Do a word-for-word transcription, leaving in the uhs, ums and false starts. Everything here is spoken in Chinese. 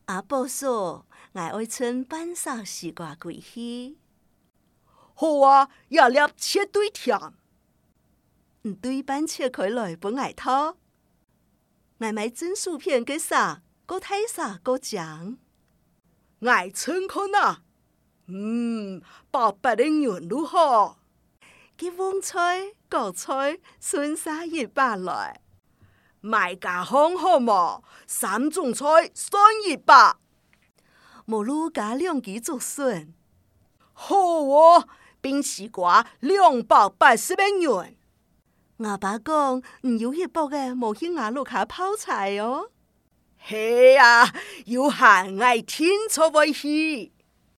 阿婆说，我爱趁半晌时光归去。 好啊，也粒切对甜。 唔对半切开来本爱讨。我买蒸薯片嘅啥，个太啥个酱。 爱称看啊，嗯，白白的软如何？ 佢旺菜、高菜、顺沙一把来。 卖家行好么？三种菜算一百。 无路加两支竹笋。 好哦，冰西瓜两百八十元元。 我爸讲，唔有一包嘅，无去瓦路卡泡菜哦。 嘿啊，有限爱天出位去。